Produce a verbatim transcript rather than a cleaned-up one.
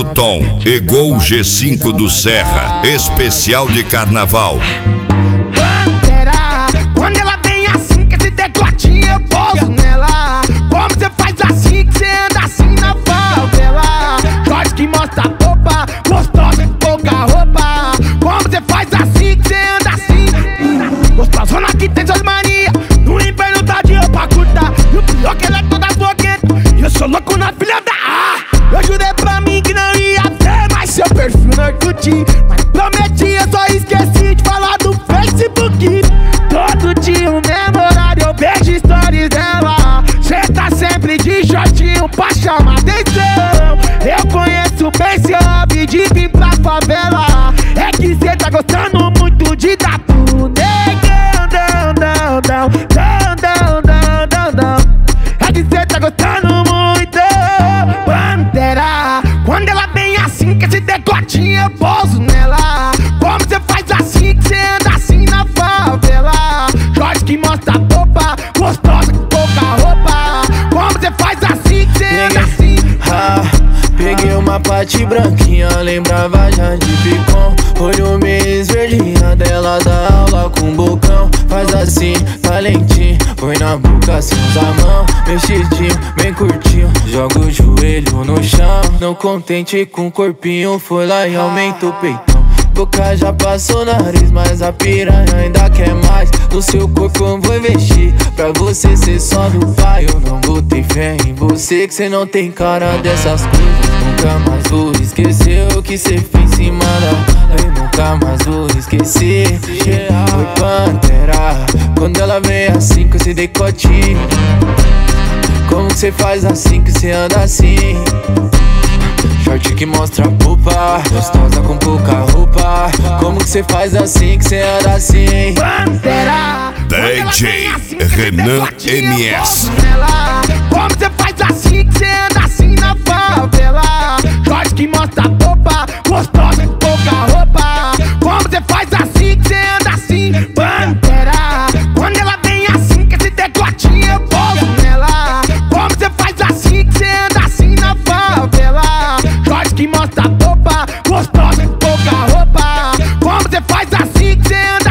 do Tom e Gol G cinco do Serra, especial de carnaval. Pantera, quando ela vem assim, que esse decotinho eu pouso nela. Como você faz assim, que você anda assim na favela? Jorge que mostra a roupa, gostosa com pouca roupa. Como você faz assim, que você anda assim? Gostosona que tem suas manias, no inverno tá de roupa curta. E o pior que ela é toda fogueta, e eu sou louco na filha da A. Eu jurei pra mim que não ia ter mais seu perfil no Orkut, mas prometi, eu só esqueci de falar do Facebook. Todo dia o mesmo horário eu vejo stories dela. Cê tá sempre de shortinho pra chamar atenção. Eu conheço bem seu hobby de vir pra favela. É que cê tá gostando muito de dar pro negão, down, down, down, down, down, down, down, down. É que cê tá gostando muito. Pantera, quando ela vem assim, que esse decotinho eu pouso nela. Como você faz assim, que você anda assim na favela? Jorge que mostra a roupa, gostosa com pouca roupa. Como você faz assim, que você anda assim? Ah, peguei uma pate branquinha, lembrava já de picom. Olho meio esverdinha dela da aula com bocão. Faz assim, tá lentinho, põe na boca, assim usa a mão. Mexidinho, bem curtinho, joga o joelho no chão. Não contente com o corpinho, foi lá e aumenta o peitão. Boca já passou nariz, mas a piranha ainda quer mais. No seu corpo eu vou investir, pra você ser só do pai. Eu não botei fé em você, que cê não tem cara dessas coisas. Nunca mais vou esquecer o que cê fez em cima da... Eu nunca mais vou esquecer. Oi, Pantera, quando ela vem assim com esse decotinho. Como que cê faz assim, que cê anda assim? Short que mostra a roupa, gostosa com pouca roupa. Como que cê faz assim, que cê anda assim? Pantera, D J Renan M S. como você faz assim, que cê anda assim na favela? Jorge que mostra a roupa, gostosa com pouca roupa. Como você faz assim, que cê anda assim? Pantera, quando ela vem assim, que esse decotinho eu pouso nela. Como você faz assim, que cê anda assim na favela? Jorge que mostra a roupa, gostosa com pouca roupa. Como você faz assim, que cê anda